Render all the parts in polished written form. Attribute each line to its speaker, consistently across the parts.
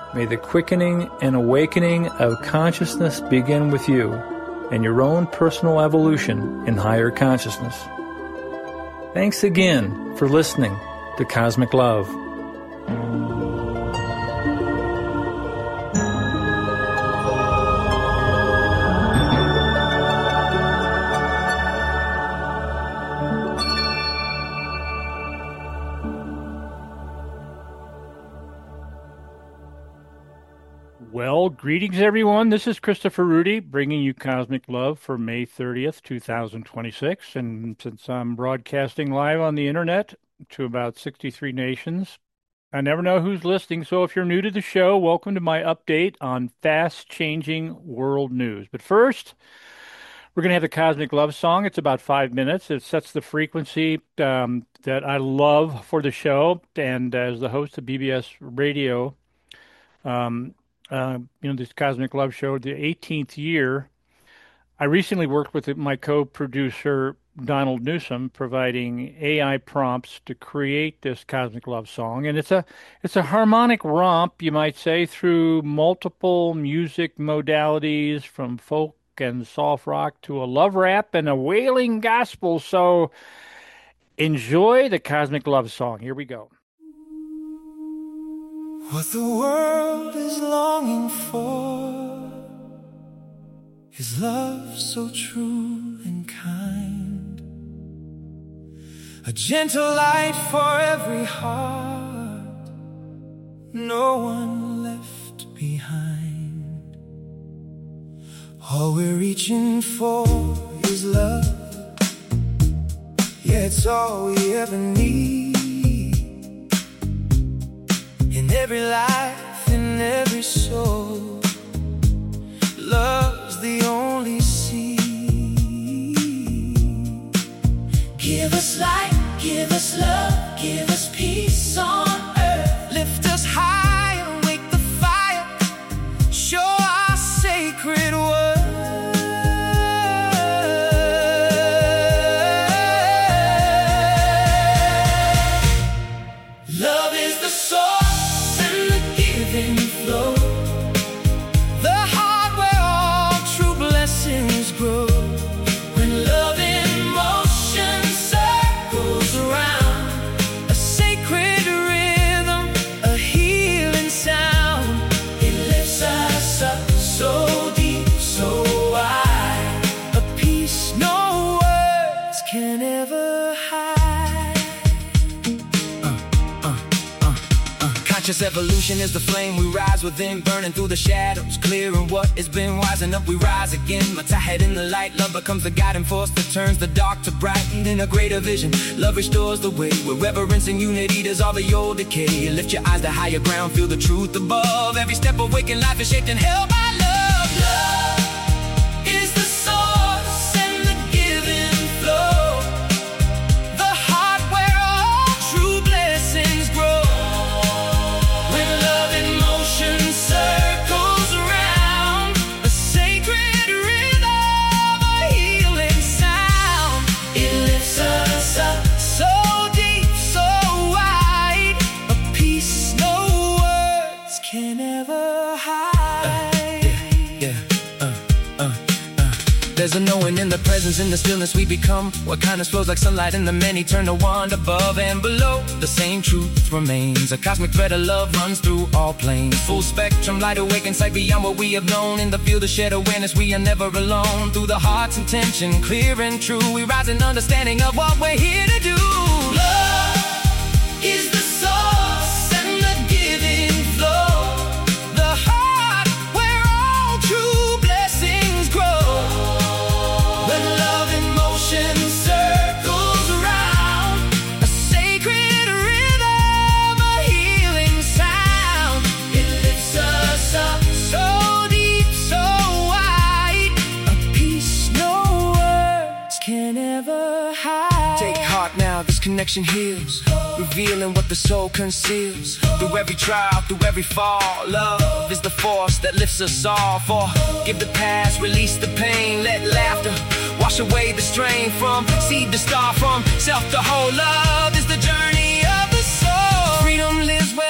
Speaker 1: May the quickening and awakening of consciousness begin with you and your own personal evolution in higher consciousness. Thanks again for listening to Cosmic Love.
Speaker 2: Well, greetings, everyone. This is Christopher Rudy bringing you Cosmic Love for May 30th, 2026. And since I'm broadcasting live on the internet to about 63 nations, I never know who's listening. So if you're new to the show, welcome to my update on fast-changing world news. But first, we're going to have the Cosmic Love song. It's about 5 minutes. It sets the frequency that I love for the show. And as the host of BBS Radio, this Cosmic Love show, the 18th year, I recently worked with my co-producer, Donald Newsom, providing AI prompts to create this Cosmic Love song. And it's a harmonic romp, you might say, through multiple music modalities, from folk and soft rock to a love rap and a wailing gospel. So enjoy the Cosmic Love song. Here we go.
Speaker 3: What the world is longing for is love so true and kind, a gentle light for every heart, no one left behind. All we're reaching for is love, yeah, it's all we ever need. In every life, in every soul, love's the only seed. Give us light, give us love, give us peace on earth. Lift us high and wake the fire, show our sacred word. Love is the soul, flow, the heart where all true blessings grow. When love in motion circles around, a sacred rhythm, a healing sound, it lifts us up so deep, so wide, a peace no words can ever hide. Conscious evolution is the flame we rise within, burning through the shadows, clearing what has been. Rising up, we rise again. Lift our head in the light. Love becomes the guiding force that turns the dark to bright. In a greater vision, love restores the way. With reverence and unity dissolve the old decay. Lift your eyes to higher ground, feel the truth above. Every step of waking life is shaped and held by love. Love is the source and the giving flow, the heart where all true blessings grow. Circles around, a sacred rhythm, a healing sound. It lifts us up so deep, so wide, a peace no words can ever hide. There's a knowing in the presence, in the stillness we become. What kindness flows like sunlight in the many, turn to one above and below. The same truth remains, a cosmic thread of love runs through all planes. Full spectrum, light awake, insight beyond what we have known. In the field of shared awareness, we are never alone. Through the heart's intention, clear and true, we rise in understanding of what we're here to do. Love is the source and the giving flow, the heart where all true blessings grow. When love in motion circles around, a sacred rhythm, a healing sound, it lifts us up so deep, so wide, a peace no words can ever hide. Take heart now, this connection heals, revealing what the soul conceals. Through every trial, through every fall, love is the force that lifts us all. Forgive the past, release the pain, let laughter wash away the strain. From seed to star, from self to whole, love is the journey of the soul. Freedom lives where love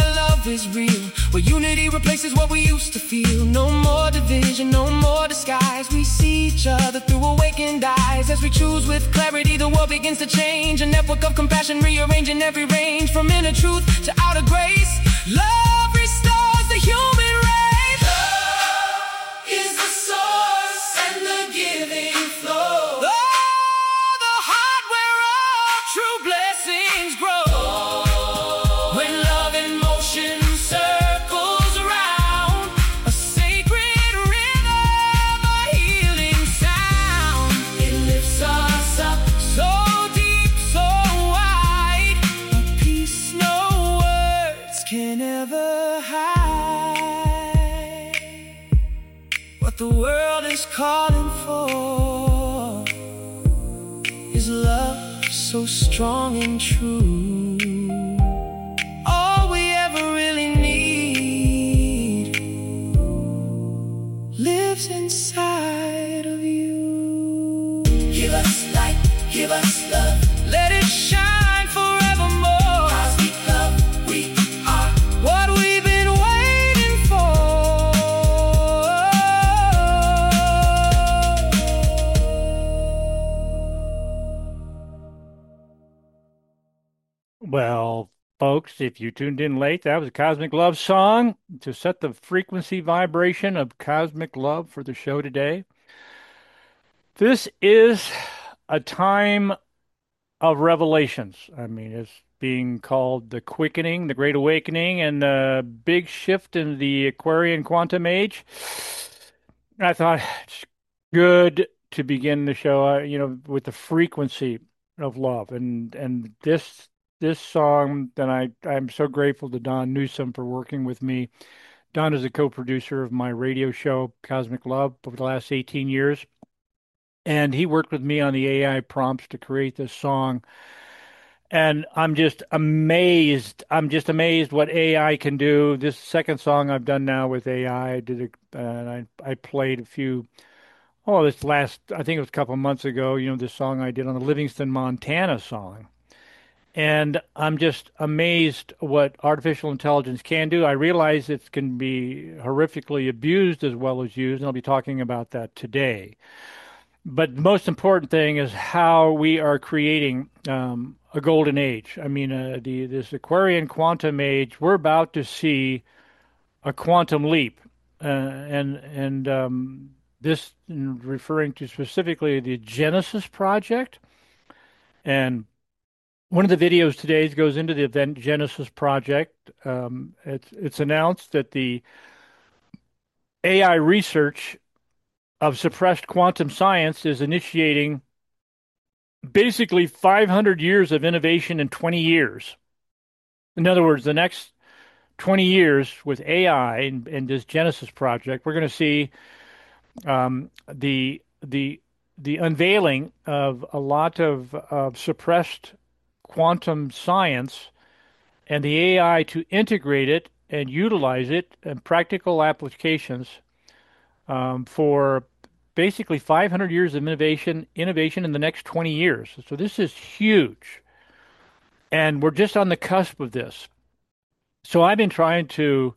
Speaker 3: love is real, where unity replaces what we used to feel. No more division, no more disguise. We see each other through awakened eyes. As we choose with clarity, the world begins to change. A network of compassion rearranging every range, from inner truth to outer grace. Love restores the human race. Love is the source and the giving flow. The heart where all true blessings grow. When love in motion circles around, a sacred rhythm, a healing sound. It lifts us up so deep, so wide, a peace no words can ever hide. What the world is calling for is love so strong and true. All we ever really need lives inside of you. Give us light, give us love, let it shine forevermore. Cosmic love, we are what we've been waiting for.
Speaker 2: Well, folks, if you tuned in late, that was a Cosmic Love song to set the frequency vibration of cosmic love for the show today. This is a time of revelations. I mean, it's being called the quickening, the great awakening, and the big shift in the Aquarian quantum age. I thought it's good to begin the show, with the frequency of love, and this song. Then I'm so grateful to Don Newsom for working with me. Don is a co-producer of my radio show, Cosmic Love, over the last 18 years. And he worked with me on the AI prompts to create this song. And I'm just amazed. I'm just amazed what AI can do. This second song I've done now with AI, I played a few. Oh, I think it was a couple of months ago. This song I did on the Livingston, Montana song. And I'm just amazed what artificial intelligence can do. I realize it can be horrifically abused as well as used, and I'll be talking about that today. But the most important thing is how we are creating a golden age. I mean, this Aquarian quantum age, we're about to see a quantum leap. This referring to specifically the Genesis Project. And one of the videos today goes into the event Genesis Project. It's announced that the AI research of suppressed quantum science is initiating basically 500 years of innovation in 20 years. In other words, the next 20 years with AI and this Genesis Project, we're going to see the unveiling of a lot of suppressed quantum science and the AI to integrate it and utilize it in practical applications for basically 500 years of innovation in the next 20 years. So this is huge. And we're just on the cusp of this. So I've been trying to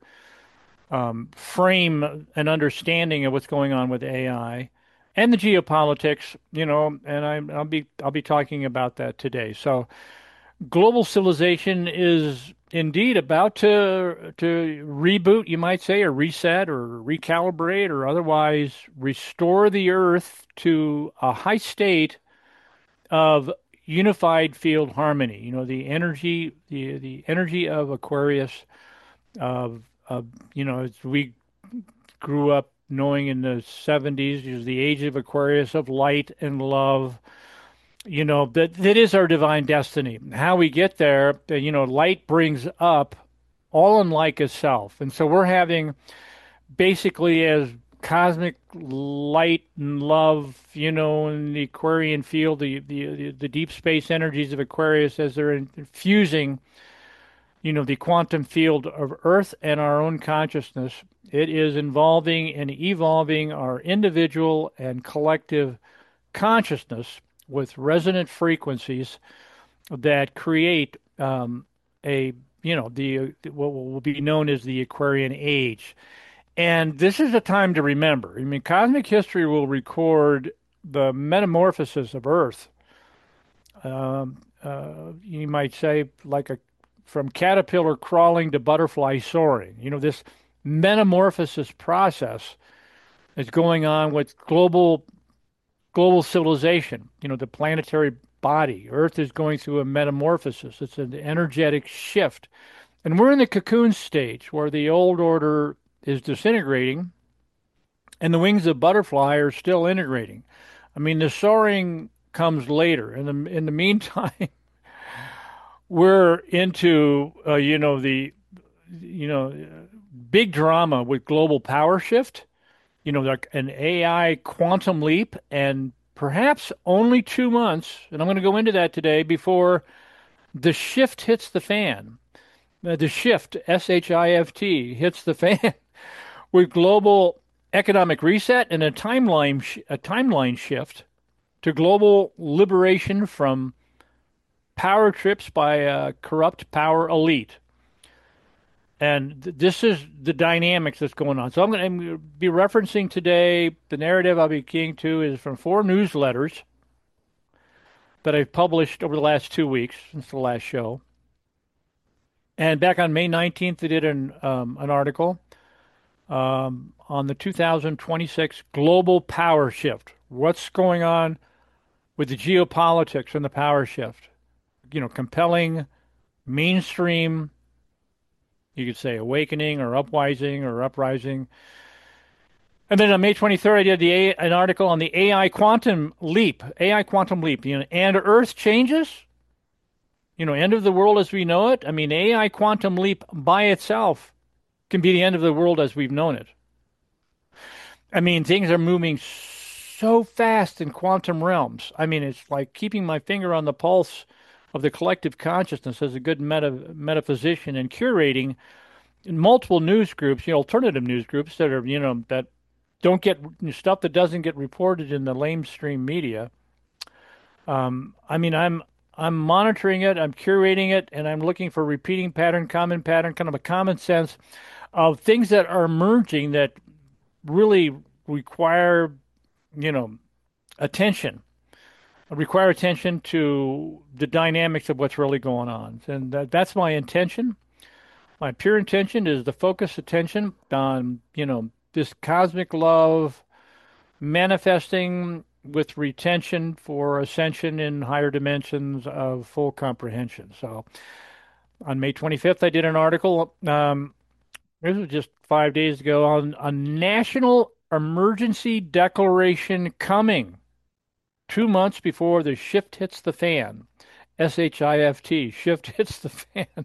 Speaker 2: frame an understanding of what's going on with AI and the geopolitics, and I'll be talking about that today. So global civilization is indeed about to reboot, you might say, or reset or recalibrate or otherwise restore the Earth to a high state of unified field harmony. The energy, the energy of Aquarius, as we grew up knowing in the 70s, is the age of Aquarius, of light and love. That is our divine destiny. How we get there, light brings up all unlike itself. And so we're having basically as cosmic light and love, in the Aquarian field, the deep space energies of Aquarius as they're infusing, the quantum field of Earth and our own consciousness. It is involving and evolving our individual and collective consciousness with resonant frequencies that create a the what will be known as the Aquarian Age. And this is a time to remember. I mean, cosmic history will record the metamorphosis of Earth. You might say, from caterpillar crawling to butterfly soaring. This metamorphosis process is going on with global civilization. The planetary body. Earth is going through a metamorphosis. It's an energetic shift. And we're in the cocoon stage where the old order is disintegrating and the wings of butterfly are still integrating. I mean, the soaring comes later. In the meantime, we're into the big drama with global power shift, like an AI quantum leap, and perhaps only 2 months, and I'm going to go into that today, before the shift hits the fan. The shift, SHIFT, hits the fan with global economic reset and a timeline shift to global liberation from power trips by a corrupt power elite. And this is the dynamics that's going on. So I'm going to be referencing today, the narrative I'll be keying to is from 4 newsletters that I've published over the last 2 weeks since the last show. And back on May 19th, I did an article on the 2026 global power shift. What's going on with the geopolitics and the power shift? Compelling, mainstream, you could say awakening or uprising. And then on May 23rd, I did an article on the AI quantum leap. And Earth changes? End of the world as we know it? I mean, AI quantum leap by itself can be the end of the world as we've known it. I mean, things are moving so fast in quantum realms. I mean, it's like keeping my finger on the pulse of the collective consciousness as a good metaphysician and curating multiple news groups, alternative news groups that are, that don't get stuff that doesn't get reported in the lamestream media. I mean, I'm monitoring it, I'm curating it, and I'm looking for repeating pattern, common pattern, kind of a common sense of things that are emerging that really require, attention. Require attention to the dynamics of what's really going on. And that's my intention. My pure intention is to focus attention on, this cosmic love manifesting with retention for ascension in higher dimensions of full comprehension. So on May 25th, I did an article, this was just 5 days ago, on a national emergency declaration coming 2 months before the shift hits the fan. SHIFT, shift hits the fan.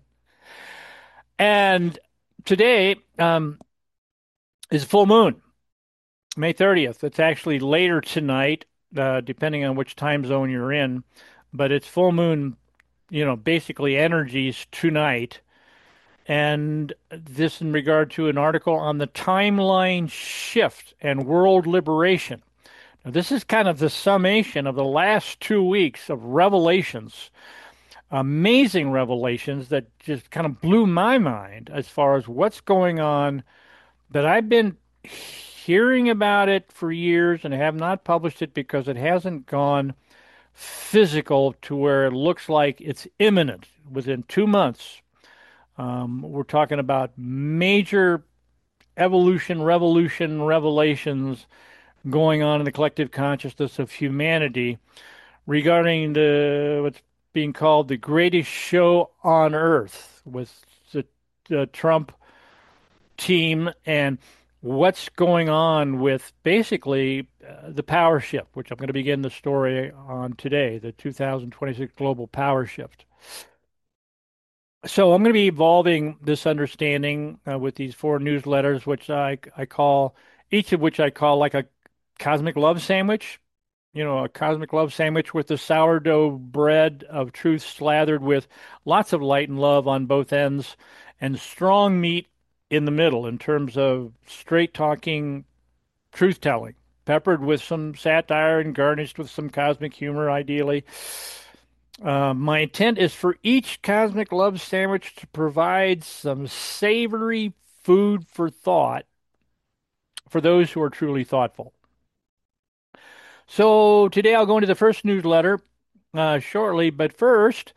Speaker 2: And today is full moon, May 30th. It's actually later tonight, depending on which time zone you're in. But it's full moon, basically energies tonight. And this in regard to an article on the timeline shift and world liberation. Now, this is kind of the summation of the last 2 weeks of revelations, amazing revelations that just kind of blew my mind as far as what's going on, that I've been hearing about it for years and have not published it because it hasn't gone physical to where it looks like it's imminent within 2 months. We're talking about major evolution, revolution, revelations going on in the collective consciousness of humanity regarding what's being called the greatest show on earth with the Trump team and what's going on with basically the power shift, which I'm going to begin the story on today, the 2026 global power shift. So I'm going to be evolving this understanding with these 4 newsletters, which I call, each of which I call like a cosmic love sandwich, a cosmic love sandwich with the sourdough bread of truth slathered with lots of light and love on both ends and strong meat in the middle in terms of straight talking truth telling, peppered with some satire and garnished with some cosmic humor, ideally. My intent is for each cosmic love sandwich to provide some savory food for thought for those who are truly thoughtful. So today I'll go into the first newsletter shortly, but first,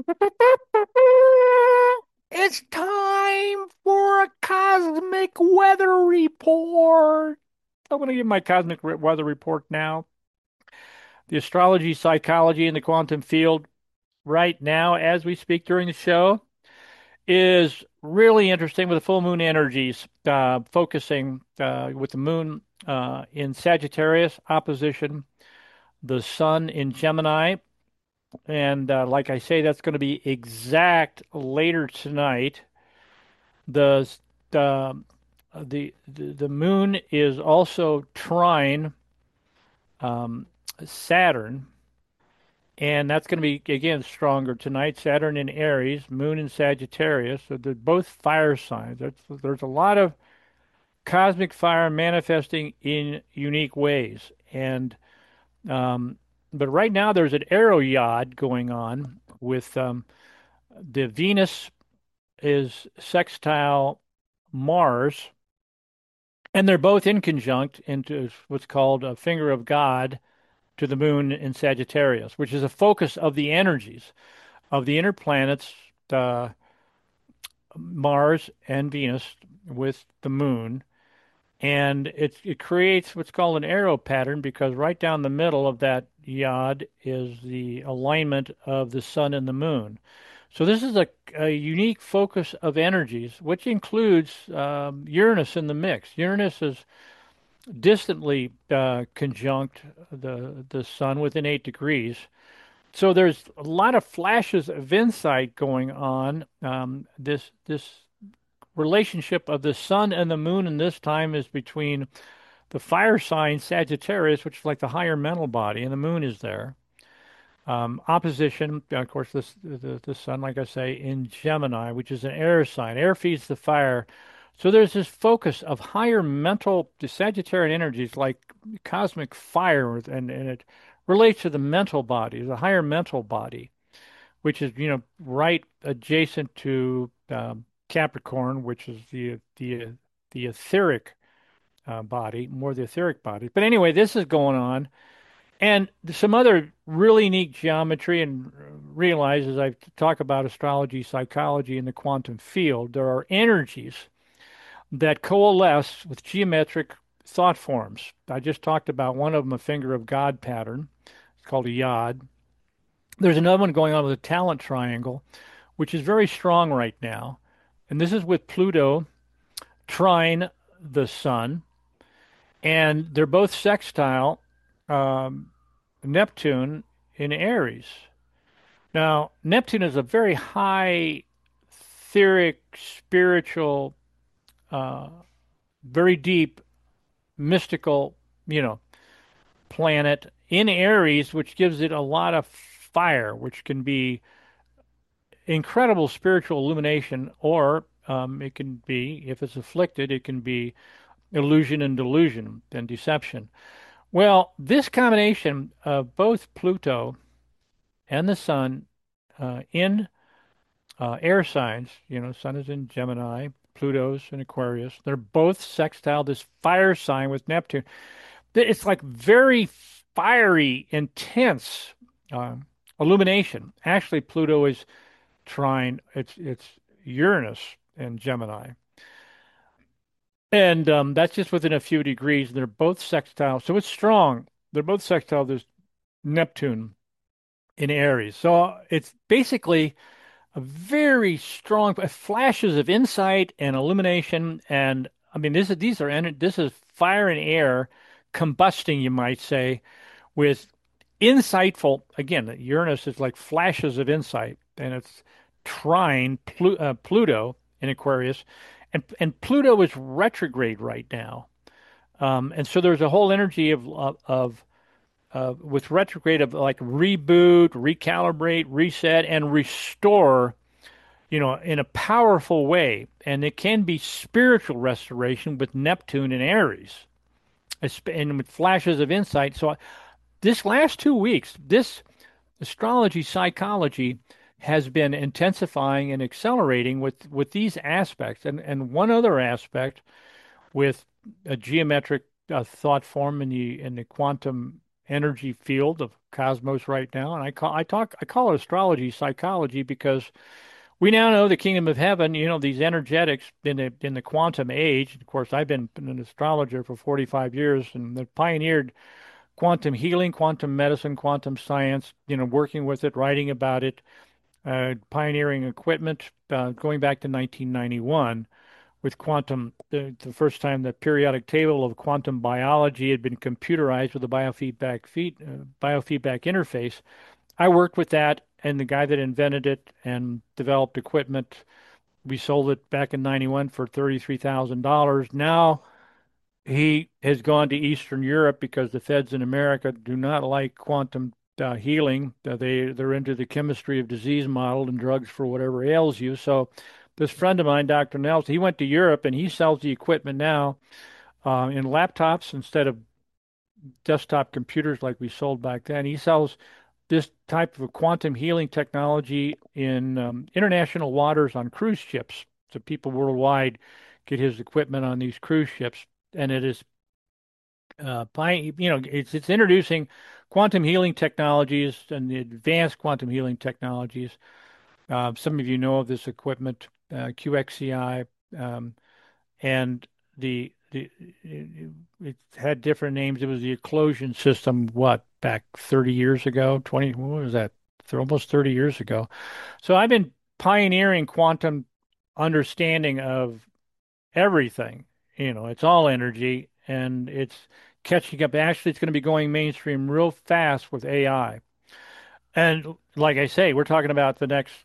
Speaker 2: it's time for a cosmic weather report. I'm going to give my cosmic weather report now. The astrology, psychology, and the quantum field right now, as we speak during the show, is really interesting with the full moon energies, focusing with the moon in Sagittarius, opposition the sun in Gemini. And like I say, that's going to be exact later tonight. The uh, the moon is also trine Saturn, and that's going to be again stronger tonight. Saturn in Aries, moon in Sagittarius. So they're both fire signs. There's a lot of cosmic fire manifesting in unique ways. And but right now there's an aeroyod going on with the Venus is sextile Mars, and they're both in conjunct into what's called a finger of God to the moon in Sagittarius, which is a focus of the energies of the inner planets, uh, Mars and Venus with the moon. And it creates what's called an arrow pattern because right down the middle of that yod is the alignment of the sun and the moon. So this is a unique focus of energies, which includes Uranus in the mix. Uranus is distantly conjunct the sun within 8 degrees. So there's a lot of flashes of insight going on. This relationship of the sun and the moon in this time is between the fire sign Sagittarius, which is like the higher mental body, and the moon is there. Opposition, of course, the sun, like I say, in Gemini, which is an air sign. Air feeds the fire. So there's this focus of higher mental, the Sagittarian energies like cosmic fire, and it relates to the mental body, the higher mental body, which is, right adjacent to Capricorn, which is the etheric body, more the etheric body. But anyway, this is going on. And some other really neat geometry, and realize as I talk about astrology, psychology, and the quantum field, there are energies that coalesce with geometric thought forms. I just talked about one of them, a finger of God pattern. It's called a yod. There's another one going on with a talent triangle, which is very strong right now. And this is with Pluto trine the sun. And they're both sextile Neptune in Aries. Now, Neptune is a very high, etheric, spiritual, very deep, mystical, planet in Aries, which gives it a lot of fire, which can be incredible spiritual illumination, or it can be, if it's afflicted, it can be illusion and delusion and deception. Well, this combination of both Pluto and the Sun in air signs, Sun is in Gemini, Pluto's in Aquarius. They're both sextile this fire sign with Neptune. It's like very fiery, intense illumination. Actually, Pluto is trine. It's Uranus in Gemini. And that's just within a few degrees. They're both sextile, so it's strong. They're both sextile. There's Neptune in Aries. So it's basically a very strong flashes of insight and illumination. And I mean, this is fire and air combusting, you might say, with insightful. Again, Uranus is like flashes of insight, and it's trine Pluto in Aquarius. And Pluto is retrograde right now, and so there's a whole energy of with retrograde of like reboot, recalibrate, reset, and restore, in a powerful way. And it can be spiritual restoration with Neptune and Aries, and with flashes of insight. So this last 2 weeks, this astrology psychology has been intensifying and accelerating with these aspects. And one other aspect with a geometric thought form in the quantum energy field of cosmos right now. And I call it astrology psychology because we now know the kingdom of heaven, these energetics in the quantum age. Of course, I've been an astrologer for 45 years and have pioneered quantum healing, quantum medicine, quantum science, working with it, writing about it, pioneering equipment, going back to 1991 with quantum, the first time the periodic table of quantum biology had been computerized with a biofeedback interface. I worked with that, and the guy that invented it and developed equipment, we sold it back in 91 for $33,000. Now he has gone to Eastern Europe because the feds in America do not like quantum healing. They're into the chemistry of disease model and drugs for whatever ails you. So this friend of mine, Dr. Nelson, he went to Europe and he sells the equipment now in laptops instead of desktop computers like we sold back then. He sells this type of quantum healing technology in international waters on cruise ships. So people worldwide get his equipment on these cruise ships, and it is, it's introducing quantum healing technologies and the advanced quantum healing technologies. Some of you know of this equipment, QXCI, and it had different names. It was the Eclosion system, back 30 years ago, what was that? Almost 30 years ago. So I've been pioneering quantum understanding of everything. It's all energy and it's catching up. Actually, it's going to be going mainstream real fast with AI. And like I say, we're talking about the next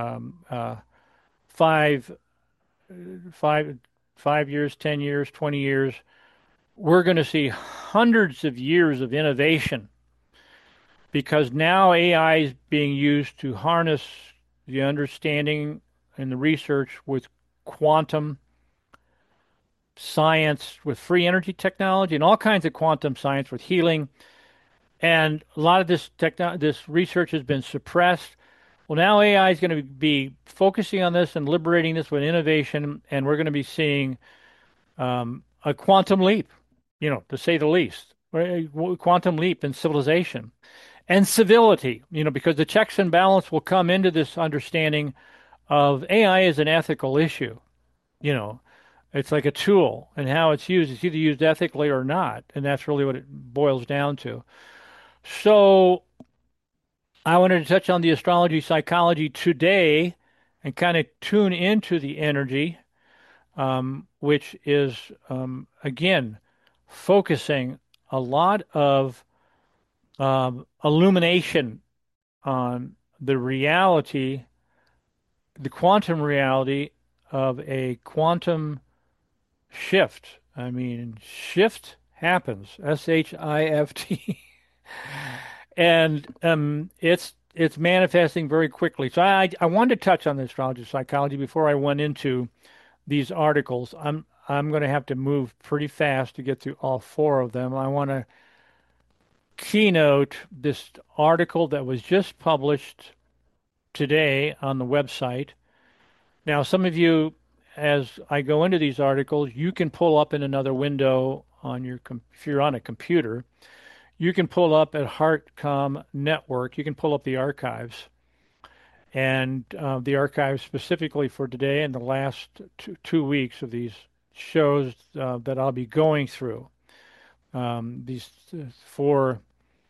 Speaker 2: five, 5 years, 10 years, 20 years. We're going to see hundreds of years of innovation because now AI is being used to harness the understanding and the research with quantum science, with free energy technology, and all kinds of quantum science with healing. And a lot of this research has been suppressed. Well, now AI is going to be focusing on this and liberating this with innovation, and we're going to be seeing a quantum leap, to say the least, a quantum leap in civilization and civility, because the checks and balance will come into this understanding of AI as an ethical issue. It's like a tool, and how it's used. It's either used ethically or not, and that's really what it boils down to. So I wanted to touch on the astrology psychology today and kind of tune into the energy, which is, again, focusing a lot of illumination on the reality, the quantum reality of a quantum shift. I mean, shift happens, SHIFT. And it's manifesting very quickly. So I wanted to touch on the astrology psychology before I went into these articles. I'm going to have to move pretty fast to get through all four of them. I want to keynote this article that was just published today on the website. Now, some of you, as I go into these articles, you can pull up in another window on if you're on a computer. You can pull up at HeartCom Network. You can pull up the archives, and the archives specifically for today and the last 2 weeks of these shows that I'll be going through. These four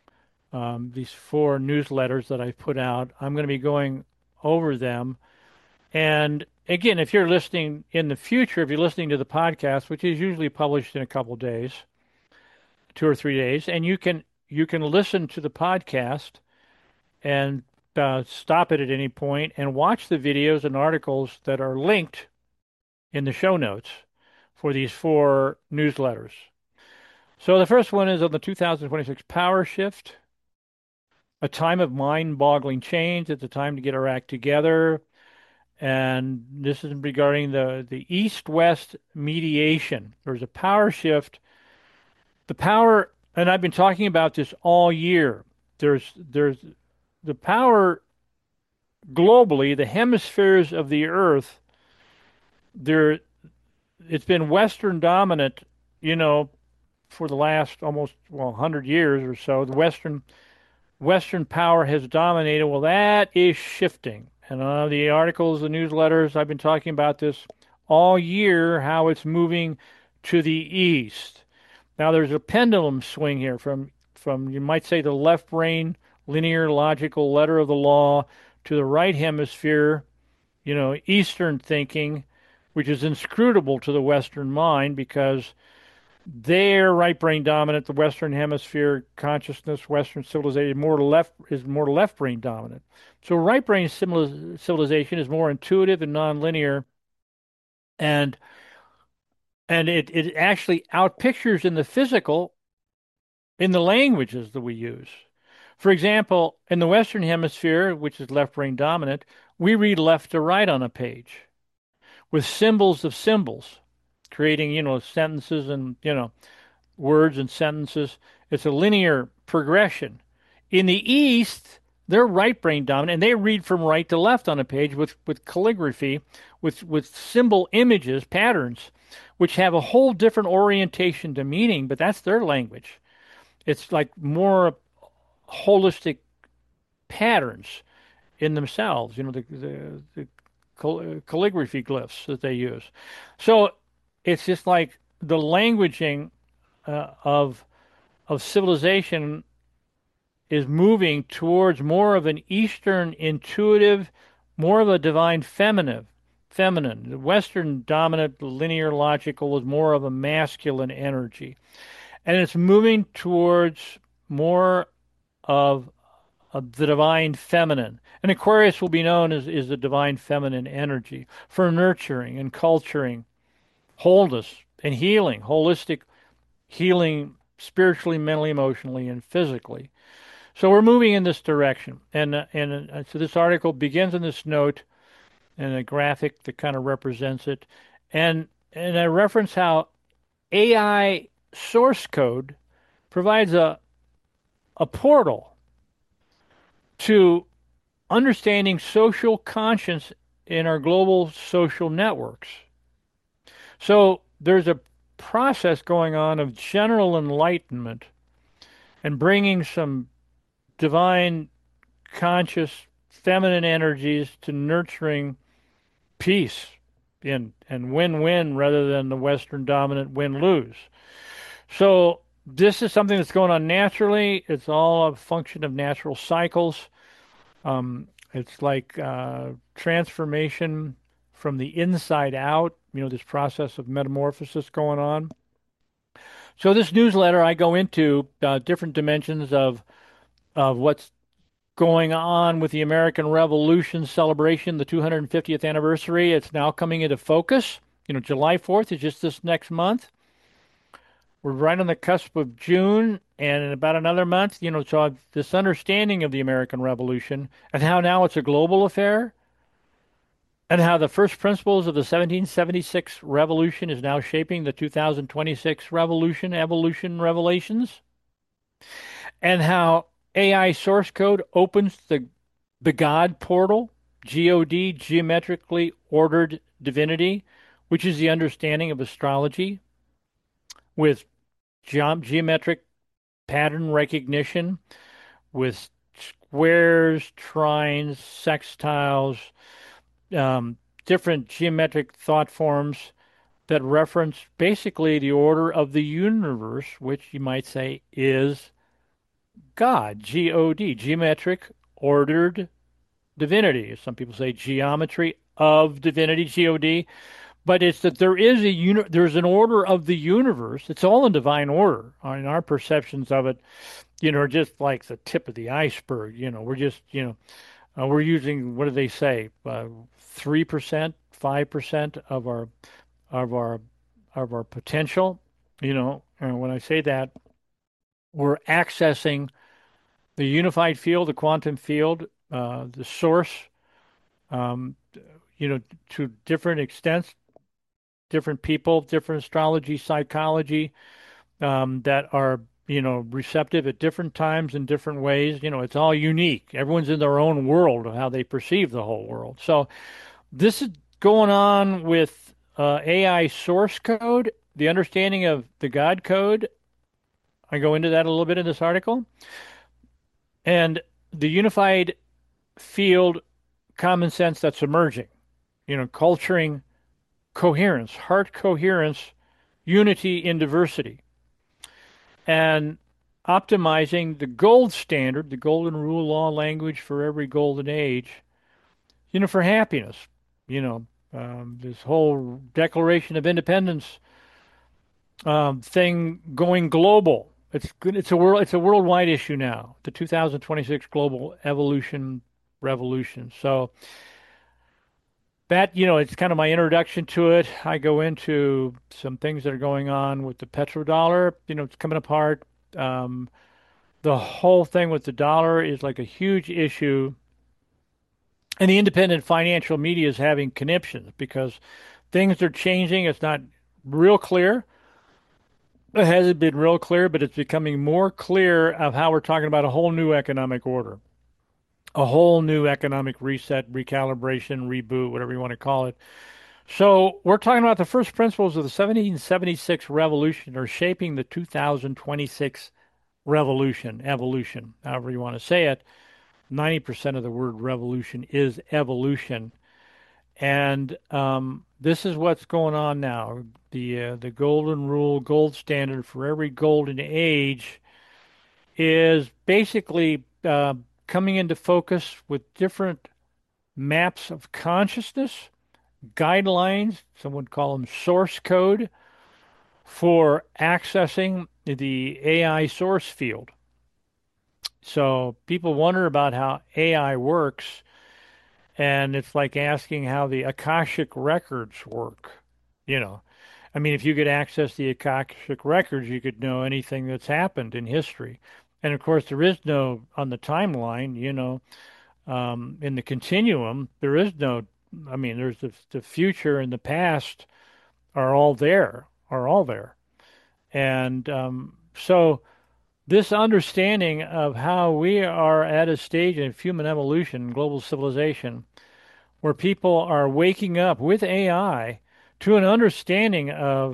Speaker 2: newsletters that I've put out, I'm going to be going over them. And again, if you're listening in the future, if you're listening to the podcast, which is usually published in a couple of days, 2 or 3 days, and you can listen to the podcast and stop it at any point and watch the videos and articles that are linked in the show notes for these 4 newsletters. So the first one is on the 2026 Power Shift, a time of mind-boggling change. It's a time to get our act together. And this is regarding the East-West mediation. There's a power shift. The power, and I've been talking about this all year. There's the power globally, the hemispheres of the Earth, there it's been Western dominant, you know, for the last almost 100 years or so. The Western power has dominated. Well, that is shifting. And the articles, the newsletters, I've been talking about this all year, how it's moving to the east. Now, there's a pendulum swing here from you might say the left brain, linear, logical letter of the law, to the right hemisphere, Eastern thinking, which is inscrutable to the Western mind because they're right brain dominant. The Western Hemisphere consciousness, Western civilization, is more left brain dominant. So right brain civilization is more intuitive and nonlinear, and it actually outpictures in the physical in the languages that we use. For example, in the Western Hemisphere, which is left brain dominant, we read left to right on a page with symbols of symbols, creating, sentences and, words and sentences. It's a linear progression. In the East, they're right brain dominant, and they read from right to left on a page with calligraphy, with symbol images, patterns, which have a whole different orientation to meaning, but that's their language. It's like more holistic patterns in themselves, the calligraphy glyphs that they use. So it's just like the languaging of civilization is moving towards more of an Eastern intuitive, more of a divine feminine. The Western dominant linear logical is more of a masculine energy. And it's moving towards more of the divine feminine. And Aquarius will be known as the divine feminine energy for nurturing and culturing, wholeness and healing, holistic healing spiritually, mentally, emotionally, and physically. So we're moving in this direction. And so this article begins on this note and a graphic that kind of represents it. And I reference how AI source code provides a portal to understanding social conscience in our global social networks. So there's a process going on of general enlightenment and bringing some divine, conscious, feminine energies to nurturing peace and win-win rather than the Western dominant win-lose. So this is something that's going on naturally. It's all a function of natural cycles. It's like transformation from the inside out, this process of metamorphosis going on. So this newsletter, I go into different dimensions of what's going on with the American Revolution celebration, the 250th anniversary. It's now coming into focus. July 4th is just this next month. We're right on the cusp of June, and in about another month, so this understanding of the American Revolution and how now it's a global affair, and how the first principles of the 1776 revolution is now shaping the 2026 revolution, evolution, revelations, and how AI source code opens the God portal, GOD, geometrically ordered divinity, which is the understanding of astrology, with geometric pattern recognition, with squares, trines, sextiles, different geometric thought forms that reference basically the order of the universe, which you might say is God, G-O-D, geometric ordered divinity. Some people say geometry of divinity, G-O-D. But it's that there's an order of the universe. It's all in divine order. I mean, our perceptions of it, are just like the tip of the iceberg. We're just, we're using, what do they say, 3%, 5% of our potential. And when I say that, we're accessing the unified field, the quantum field, the source, to different extents. Different people, different astrology, psychology that are receptive at different times in different ways. It's all unique. Everyone's in their own world of how they perceive the whole world. So this is going on with AI source code, the understanding of the God code. I go into that a little bit in this article. And the unified field common sense that's emerging, culturing coherence, heart coherence, unity in diversity, and optimizing the gold standard, the golden rule law language for every golden age, for happiness. This whole Declaration of Independence thing going global. It's good. It's a worldwide issue now. The 2026 global evolution revolution. So that, it's kind of my introduction to it. I go into some things that are going on with the petrodollar. It's coming apart. The whole thing with the dollar is like a huge issue. And the independent financial media is having conniptions because things are changing. It's not real clear. It hasn't been real clear, but it's becoming more clear of how we're talking about a whole new economic order, a whole new economic reset, recalibration, reboot, whatever you want to call it. So we're talking about the first principles of the 1776 revolution are shaping the 2026 revolution, evolution, however you want to say it. 90% of the word revolution is evolution. And this is what's going on now. The golden rule, gold standard for every golden age is basically coming into focus with different maps of consciousness, guidelines, some would call them source code, for accessing the AI source field. So people wonder about how AI works, and it's like asking how the Akashic records work. If you could access the Akashic records, you could know anything that's happened in history. And of course, there is no, on the timeline, in the continuum, there is no, there's the future and the past are all there. And so this understanding of how we are at a stage of human evolution, global civilization, where people are waking up with AI to an understanding of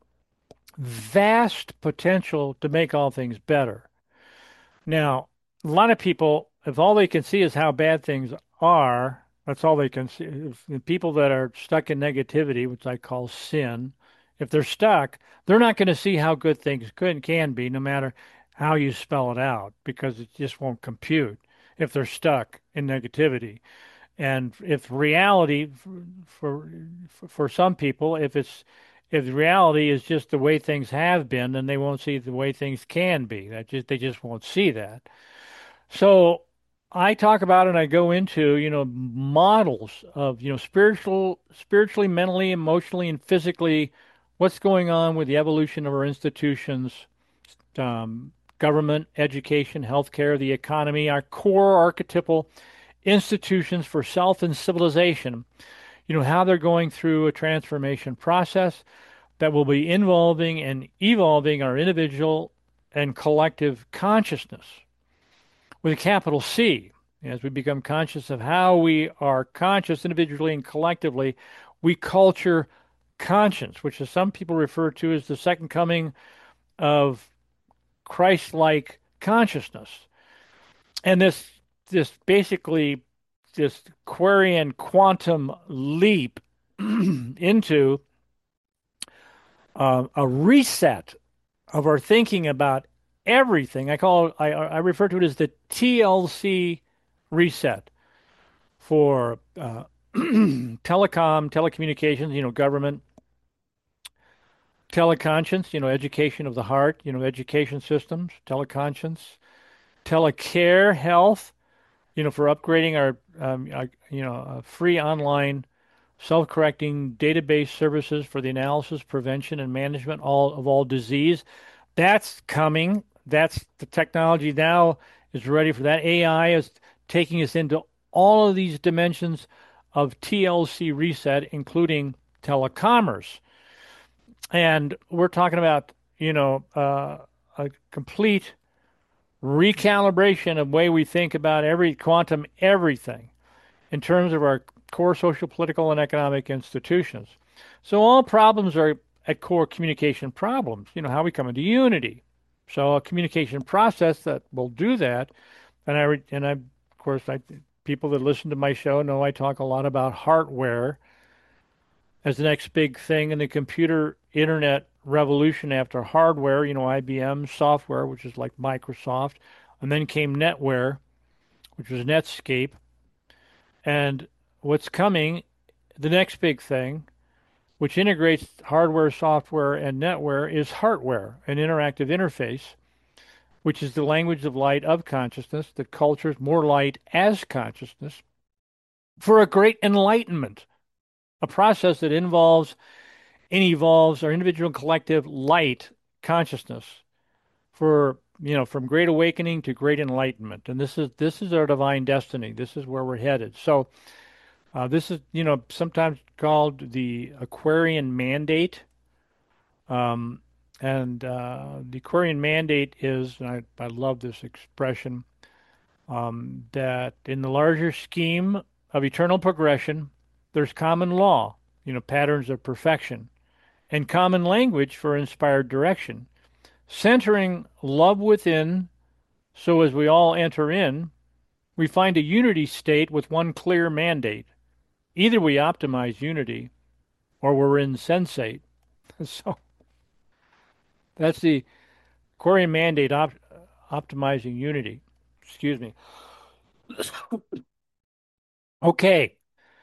Speaker 2: vast potential to make all things better. Now, a lot of people, if all they can see is how bad things are, that's all they can see. If people that are stuck in negativity, which I call sin, if they're stuck, they're not going to see how good things could and can be, no matter how you spell it out, because it just won't compute if they're stuck in negativity. And if reality, for some people, if reality is just the way things have been, then they won't see the way things can be. They just won't see that. So I talk about it and I go into, models of, spiritually, mentally, emotionally, and physically, what's going on with the evolution of our institutions, government, education, healthcare, the economy, our core archetypal institutions for self and civilization, how they're going through a transformation process that will be involving and evolving our individual and collective consciousness with a capital C. As we become conscious of how we are conscious individually and collectively, we culture conscience, which is some people refer to as the second coming of Christ-like consciousness. And this basically, this Aquarian quantum leap into a reset of our thinking about everything. I refer to it as the TLC reset for telecommunications, government, teleconscience, education of the heart, education systems, teleconscience, telecare, health, for upgrading our free online self-correcting database services for the analysis, prevention, and management of all disease. That's coming. That's the technology now is ready for that. AI is taking us into all of these dimensions of TLC reset, including telecommerce. And we're talking about, a complete recalibration of the way we think about quantum everything in terms of our core social, political, and economic institutions. So all problems are at core communication problems, how we come into unity. So a communication process that will do that, of course, people that listen to my show know I talk a lot about hardware as the next big thing in the computer internet revolution after hardware, IBM, software, which is like Microsoft, and then came netware, which was Netscape. And what's coming, the next big thing, which integrates hardware, software, and netware, is heartware, an interactive interface, which is the language of light of consciousness that cultures more light as consciousness for a great enlightenment, a process that involves and evolves our individual and collective light consciousness for from great awakening to great enlightenment. And this is our divine destiny. This is where we're headed. So this is sometimes called the Aquarian Mandate. And the Aquarian Mandate is, and I love this expression, that in the larger scheme of eternal progression, there's common law, patterns of perfection, and common language for inspired direction, centering love within, so as we all enter in, we find a unity state with one clear mandate. Either we optimize unity or we're insensate. So that's the Aquarian Mandate, optimizing unity. Excuse me. Okay.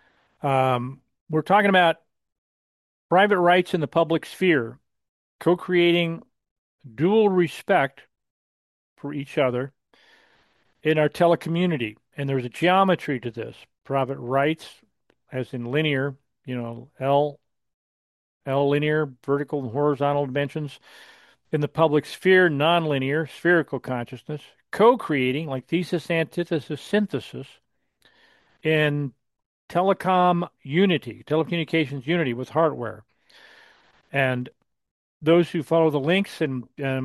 Speaker 2: We're talking about private rights in the public sphere, co-creating dual respect for each other in our telecommunity. And there's a geometry to this. Private rights, as in linear, L linear, vertical and horizontal dimensions. In the public sphere, nonlinear, spherical consciousness. Co-creating, like thesis, antithesis, synthesis, in telecom unity, telecommunications unity with hardware. And those who follow the links, and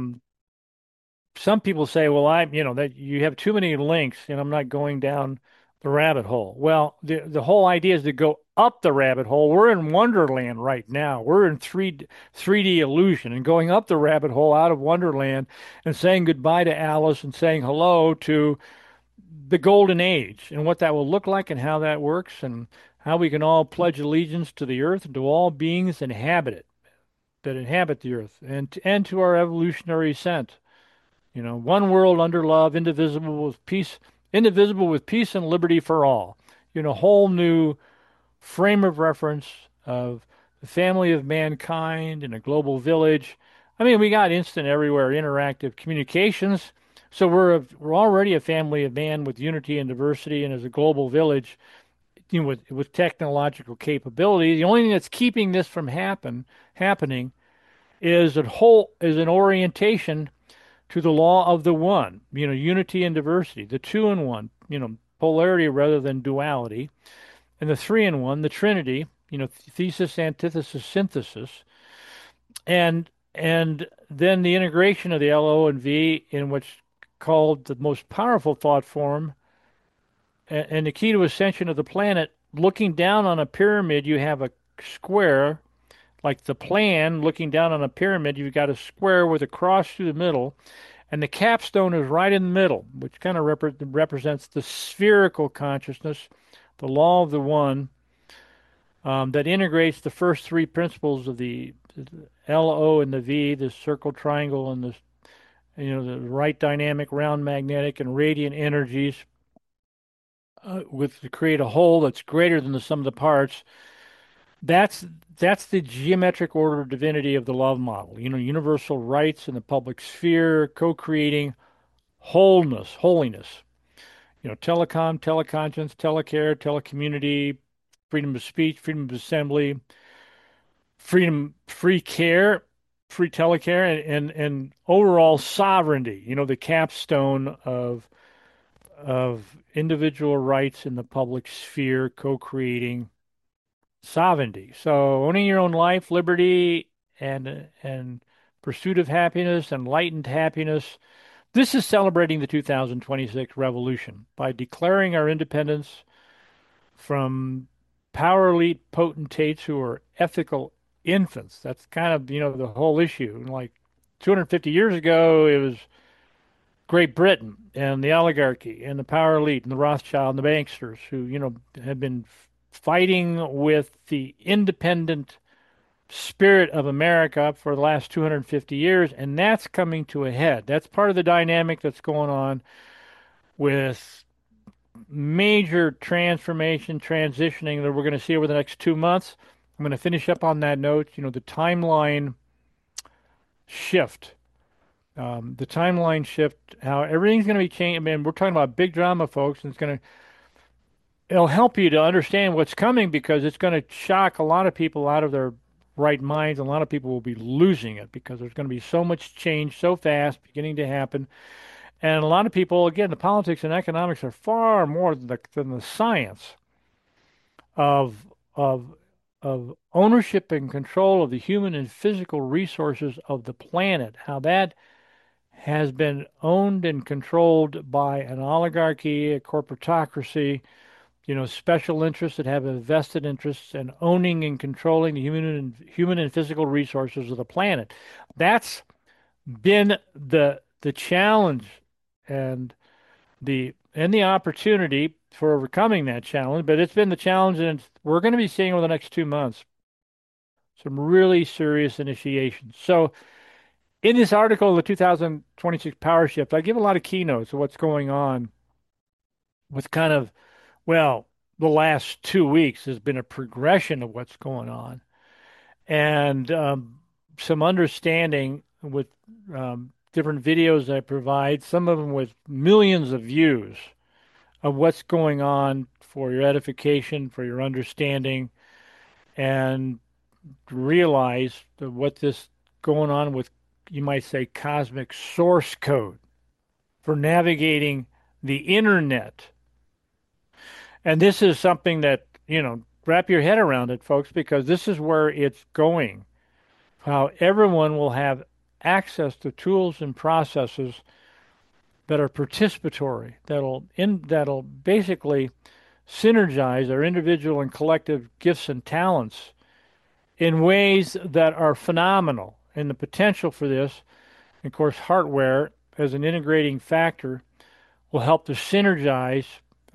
Speaker 2: some people say, well, that you have too many links and I'm not going down the rabbit hole. Well, the whole idea is to go up the rabbit hole. We're in Wonderland right now. We're in 3D illusion, and going up the rabbit hole out of Wonderland and saying goodbye to Alice and saying hello to the golden age and what that will look like and how that works and how we can all pledge allegiance to the earth and to all beings that inhabit the earth, and to our evolutionary ascent. One world under love, indivisible with peace and liberty for all. Whole new frame of reference of the family of mankind in a global village. I mean, we got instant everywhere interactive communications. So we're already a family of man with unity and diversity, and as a global village, with technological capability. The only thing that's keeping this from happening is an orientation to the law of the one, unity and diversity, the two in one, polarity rather than duality, and the three in one, the Trinity, thesis, antithesis, synthesis, and then the integration of the LO and V in what's called the most powerful thought form, and the key to ascension of the planet. Looking down on a pyramid, you have a square. Like the plan, looking down on a pyramid, you've got a square with a cross through the middle, and the capstone is right in the middle, which kind of represents the spherical consciousness, the law of the one, that integrates the first three principles of the L, O, and the V, the circle, triangle, and the right dynamic, round magnetic, and radiant energies, to create a whole that's greater than the sum of the parts. That's the geometric order of divinity of the love model. Universal rights in the public sphere, co-creating holiness. Telecom, teleconscience, telecare, telecommunity, freedom of speech, freedom of assembly, free care, free telecare, and overall sovereignty. The capstone of individual rights in the public sphere, co-creating sovereignty. So owning your own life, liberty, and pursuit of happiness, enlightened happiness. This is celebrating the 2026 revolution by declaring our independence from power elite potentates who are ethical infants. That's kind of, the whole issue. Like 250 years ago, it was Great Britain and the oligarchy and the power elite and the Rothschild and the banksters who, have been fighting with the independent spirit of America for the last 250 years, and that's coming to a head. That's part of the dynamic that's going on with major transformation, transitioning that we're going to see over the next 2 months. I'm going to finish up on that note, the timeline shift. The timeline shift, how everything's going to be changed. I mean, we're talking about big drama, folks, and it'll help you to understand what's coming because it's going to shock a lot of people out of their right minds. A lot of people will be losing it because there's going to be so much change so fast beginning to happen. And a lot of people, again, the politics and economics are far more than the science of ownership and control of the human and physical resources of the planet, how that has been owned and controlled by an oligarchy, a corporatocracy, special interests that have a vested interests in owning and controlling the human and physical resources of the planet. That's been the challenge and the opportunity for overcoming that challenge. But it's been the challenge, and we're going to be seeing over the next 2 months some really serious initiations. So in this article, the 2026 Power Shift, I give a lot of keynotes of what's going on with kind of, well, the last 2 weeks has been a progression of what's going on and some understanding with different videos I provide, some of them with millions of views of what's going on for your edification, for your understanding, and realize that what this going on with, you might say, cosmic source code for navigating the internet. And this is something that, wrap your head around it, folks, because this is where it's going. How everyone will have access to tools and processes that are participatory, that'll basically synergize our individual and collective gifts and talents in ways that are phenomenal. And the potential for this, of course, hardware as an integrating factor will help to synergize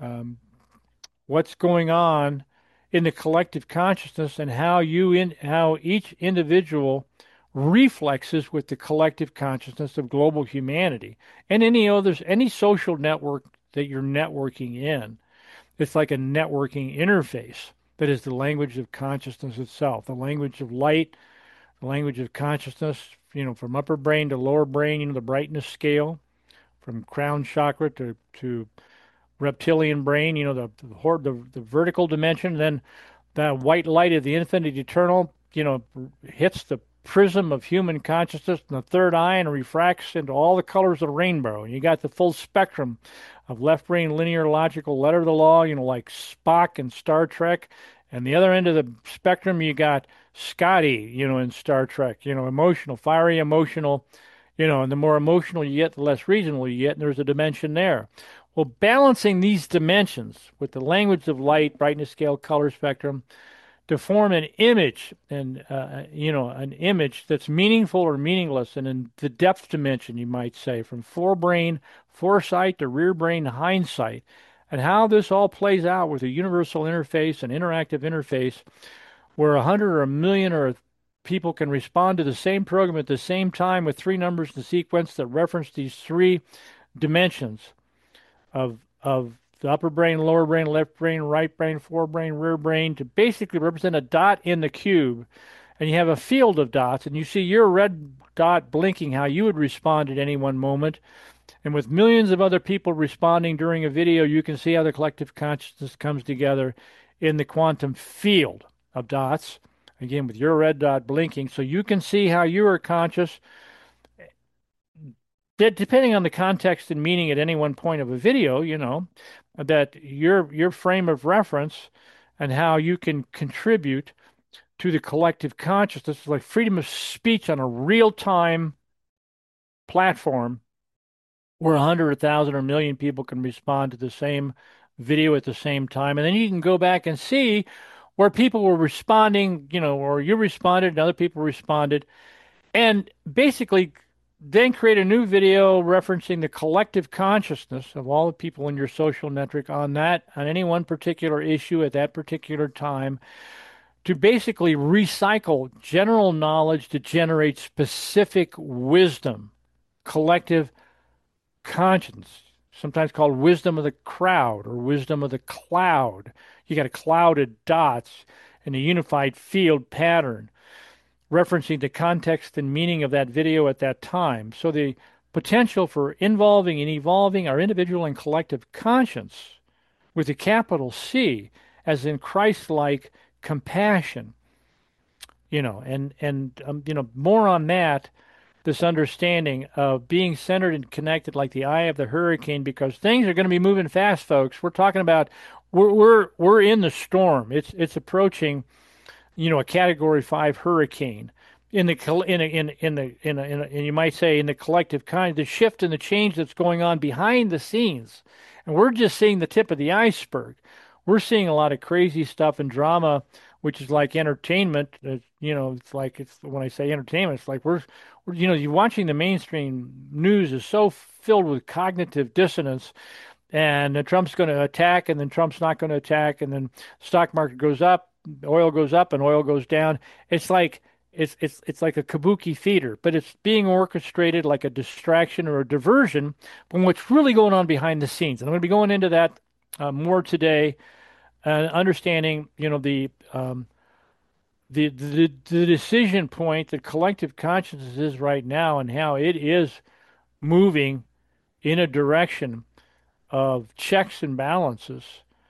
Speaker 2: what's going on in the collective consciousness and how each individual reflexes with the collective consciousness of global humanity and any social network that you're networking in. It's like a networking interface that is the language of consciousness itself, the language of light, the language of consciousness, from upper brain to lower brain, the brightness scale, from crown chakra to reptilian brain, the vertical dimension. Then that white light of the infinite eternal, hits the prism of human consciousness in the third eye and refracts into all the colors of the rainbow. And you got the full spectrum of left brain linear logical letter of the law, like Spock in Star Trek. And the other end of the spectrum, you got Scotty, in Star Trek, emotional, fiery emotional, and the more emotional you get, the less reasonable you get, and there's a dimension there. Well, balancing these dimensions with the language of light, brightness scale, color spectrum, to form an image, and an image that's meaningful or meaningless, and in the depth dimension, you might say, from forebrain foresight to rear brain hindsight, and how this all plays out with a universal interface, an interactive interface, where 100 or 1,000,000 or people can respond to the same program at the same time with three numbers in the sequence that reference these three dimensions of the upper brain, lower brain, left brain, right brain, forebrain, rear brain, to basically represent a dot in the cube. And you have a field of dots, and you see your red dot blinking, how you would respond at any one moment. And with millions of other people responding during a video, you can see how the collective consciousness comes together in the quantum field of dots, again, with your red dot blinking. So you can see how you are conscious, depending on the context and meaning at any one point of a video, that your frame of reference and how you can contribute to the collective consciousness. It's like freedom of speech on a real-time platform where 100, 1,000, or a million people can respond to the same video at the same time. And then you can go back and see where people were responding, or you responded and other people responded, and basically then create a new video referencing the collective consciousness of all the people in your social network on any one particular issue at that particular time, to basically recycle general knowledge to generate specific wisdom, collective conscience, sometimes called wisdom of the crowd or wisdom of the cloud. You got a cloud of dots in a unified field pattern, referencing the context and meaning of that video at that time. So the potential for involving and evolving our individual and collective conscience with a capital C, as in Christ-like compassion, more on that, this understanding of being centered and connected like the eye of the hurricane, because things are going to be moving fast, folks. We're talking about we're in the storm. It's approaching, a Category 5 hurricane and you might say in the collective kind, the shift and the change that's going on behind the scenes, and we're just seeing the tip of the iceberg. We're seeing a lot of crazy stuff and drama, which is like entertainment. It's when I say entertainment, it's like you're watching the mainstream news is so filled with cognitive dissonance, and Trump's going to attack, and then Trump's not going to attack, and then stock market goes up, oil goes up, and oil goes down. It's like it's like a kabuki theater, but it's being orchestrated like a distraction or a diversion from what's really going on behind the scenes. And I'm going to be going into that more today, understanding the decision point that collective consciousness is right now, and how it is moving in a direction of checks and balances,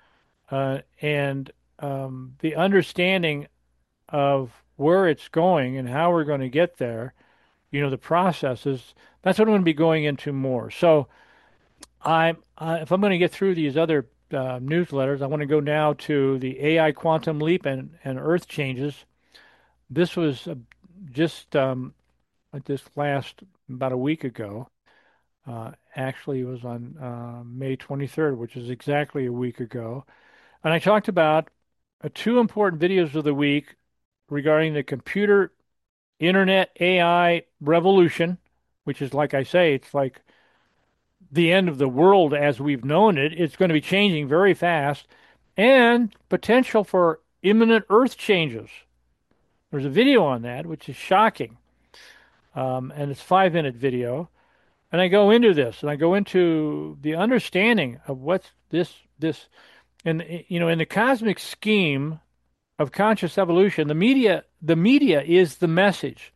Speaker 2: and the understanding of where it's going and how we're going to get there, the processes. That's what I'm going to be going into more. So if I'm going to get through these other newsletters, I want to go now to the AI quantum leap and Earth changes. This was just this last about a week ago. Actually, it was on May 23rd, which is exactly a week ago. And I talked about two important videos of the week regarding the computer, internet, AI revolution, which is, like I say, it's like the end of the world as we've known it. It's going to be changing very fast, and potential for imminent Earth changes. There's a video on that, which is shocking, and it's a 5-minute video. And I go into this, and I go into the understanding of what's this, and in the cosmic scheme of conscious evolution, the media is the message,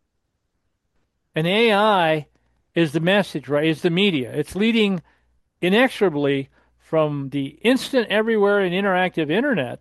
Speaker 2: and AI is the message, right? Is the media. It's leading inexorably from the instant everywhere and interactive internet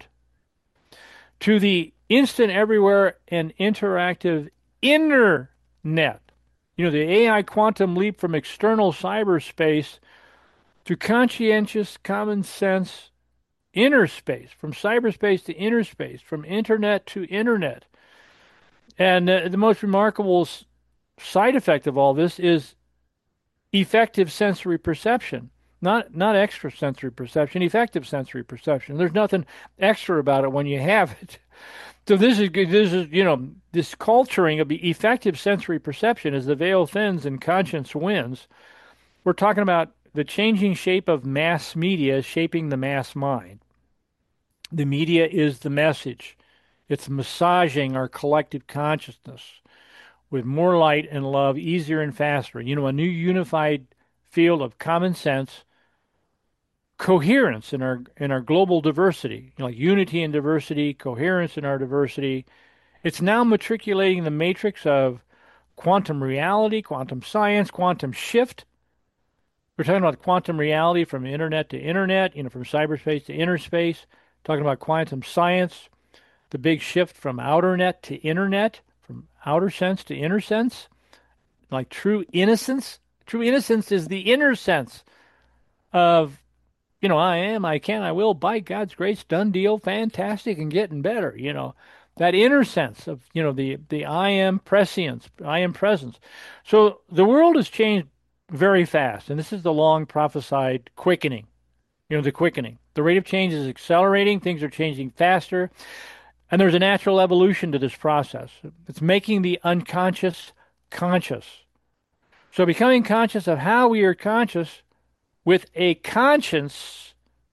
Speaker 2: to the instant everywhere and interactive internet. The AI quantum leap from external cyberspace to conscientious common sense inner space, from cyberspace to inner space, from internet to internet. And the most remarkable side effect of all this is effective sensory perception. Not extra sensory perception, effective sensory perception. There's nothing extra about it when you have it. So this is this culturing of the effective sensory perception as the veil thins and conscience wins. We're talking about the changing shape of mass media shaping the mass mind. The media is the message. It's massaging our collective consciousness with more light and love, easier and faster. A new unified field of common sense, coherence in our global diversity, like unity and diversity, coherence in our diversity. It's now matriculating the matrix of quantum reality, quantum science, quantum shift. We're talking about quantum reality from internet to internet, from cyberspace to inner space. Talking about quantum science, the big shift from outer net to internet, from outer sense to inner sense, like true innocence. True innocence is the inner sense of, I am, I can, I will, by God's grace, done deal, fantastic, and getting better. that inner sense of, the I am prescience, I am presence. So the world has changed very fast, and this is the long prophesied quickening, the quickening. The rate of change is accelerating, things are changing faster, and there's a natural evolution to this process. It's making the unconscious conscious. So becoming conscious of how we are conscious with a conscience,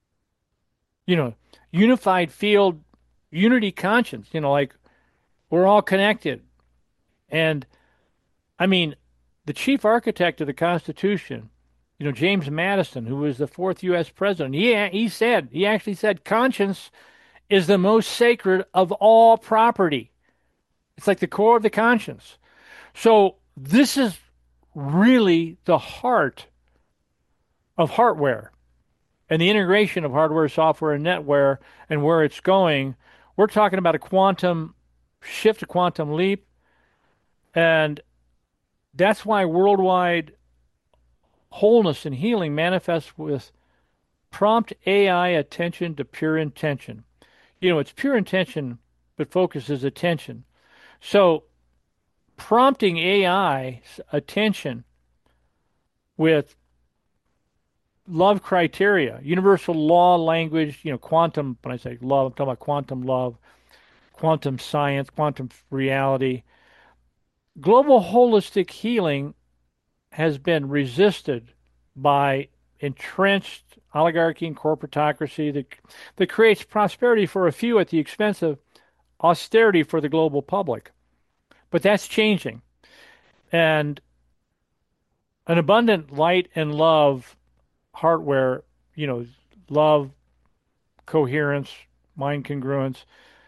Speaker 2: unified field, unity conscience, like we're all connected. And I mean, the chief architect of the Constitution, James Madison, who was the fourth U.S. president, he actually said conscience is the most sacred of all property. It's like the core of the conscience. So this is really the heart of hardware and the integration of hardware, software, and netware and where it's going. We're talking about a quantum shift, a quantum leap, and that's why worldwide wholeness and healing manifests with prompt AI attention to pure intention. It's pure intention, but focus is attention. So prompting AI attention with love criteria, universal law language, quantum, when I say love, I'm talking about quantum love, quantum science, quantum reality. Global holistic healing has been resisted by entrenched oligarchy and corporatocracy that creates prosperity for a few at the expense of austerity for the global public. But that's changing. And an abundant light and love hardware, love, coherence, mind congruence,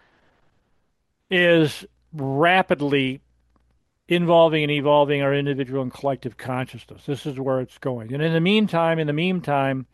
Speaker 2: is rapidly involving and evolving our individual and collective consciousness. This is where it's going. And in the meantime,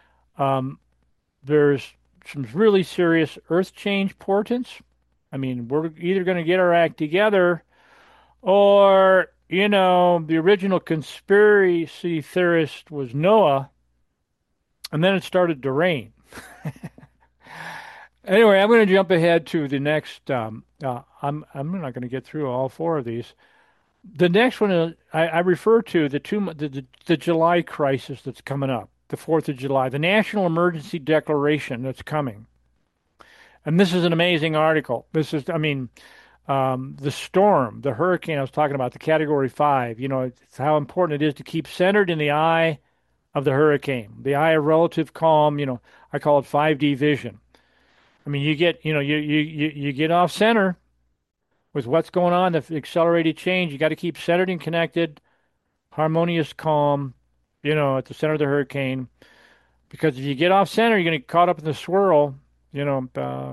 Speaker 2: there's some really serious earth change portents. I mean, we're either going to get our act together or, the original conspiracy theorist was Noah, and then it started to rain. Anyway, I'm going to jump ahead to the next. I'm not going to get through all four of these. The next one I refer to the July crisis that's coming up, the 4th of July, the National Emergency Declaration that's coming. And this is an amazing article. This is, the storm, the hurricane I was talking about, the Category 5, it's how important it is to keep centered in the eye of the hurricane, the eye of relative calm, I call it 5D vision. I mean, you get, you get off center with what's going on, the accelerated change. You got to keep centered and connected, harmonious calm, at the center of the hurricane. Because if you get off center, you're going to get caught up in the swirl, you're going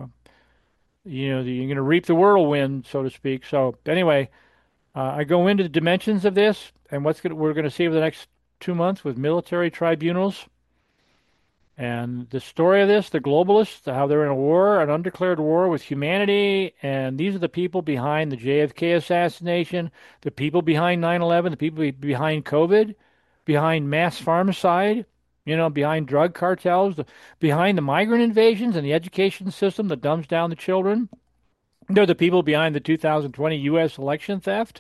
Speaker 2: to reap the whirlwind, so to speak. So anyway, I go into the dimensions of this and we're going to see over the next 2 months with military tribunals. And the story of this, the globalists, how they're in a war, an undeclared war with humanity, and these are the people behind the JFK assassination, the people behind 9/11, the people behind COVID, behind mass pharmacide, behind drug cartels, behind the migrant invasions and the education system that dumbs down the children. They're the people behind the 2020 U.S. election theft.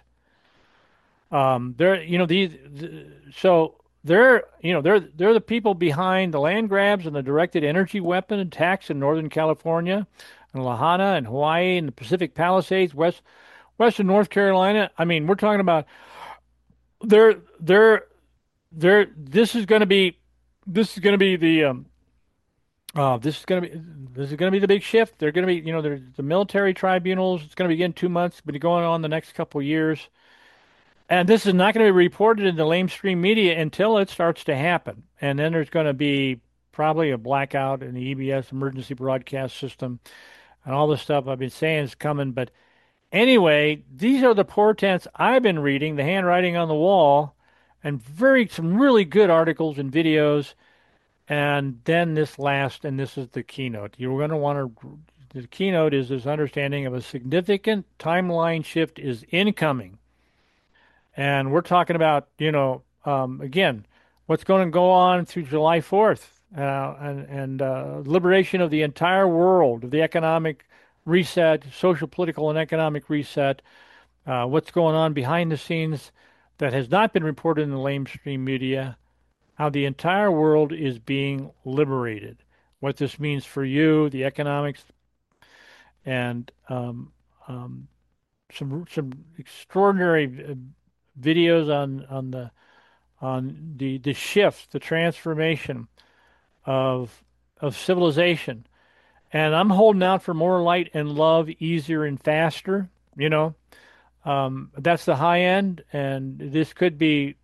Speaker 2: They're the people behind the land grabs and the directed energy weapon attacks in Northern California and Lahaina and Hawaii and the Pacific Palisades, western North Carolina. I mean, we're talking about this is going to be the big shift. They're going to be, there's the military tribunals. It's going to begin 2 months, but going on the next couple of years. And this is not going to be reported in the lamestream media until it starts to happen. And then there's going to be probably a blackout in the EBS emergency broadcast system and all the stuff I've been saying is coming. But anyway, these are the portents I've been reading, the handwriting on the wall, and some really good articles and videos. And then this is the keynote. You're going to want to, the keynote is this understanding of a significant timeline shift is incoming. And we're talking about, again, what's going to go on through July 4th and liberation of the entire world, of the economic reset, social, political, and economic reset, what's going on behind the scenes that has not been reported in the mainstream media, how the entire world is being liberated, what this means for you, the economics, and some extraordinary videos on the shift, the transformation of civilization. And I'm holding out for more light and love, easier and faster. That's the high end, and this could be,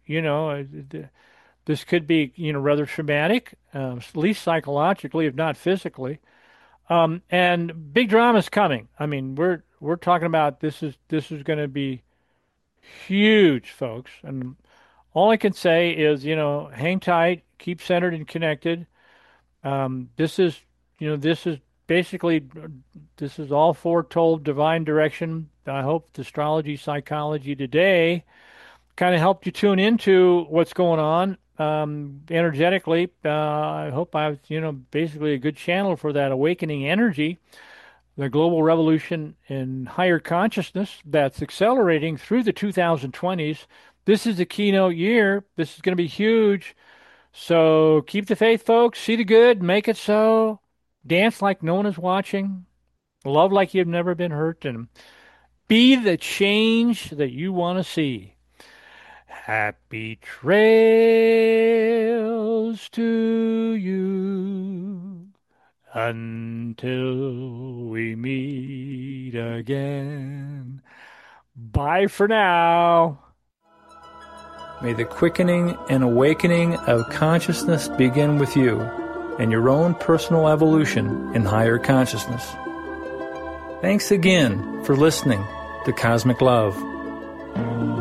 Speaker 2: rather traumatic, at least psychologically, if not physically. And big drama's coming. I mean, we're talking about this is going to be huge, folks. And all I can say is, hang tight, keep centered and connected. This is basically, this is all foretold divine direction. I hope Astrology Psychology Today kind of helped you tune into what's going on energetically. I hope I was, basically a good channel for that awakening energy, the global revolution in higher consciousness that's accelerating through the 2020s. This is the keynote year. This is going to be huge. So keep the faith, folks. See the good. Make it so. Dance like no one is watching. Love like you've never been hurt. And be the change that you want to see. Happy trails to you until we meet again. Bye for now.
Speaker 1: May the quickening and awakening of consciousness begin with you and your own personal evolution in higher consciousness. Thanks again for listening to Cosmic Love.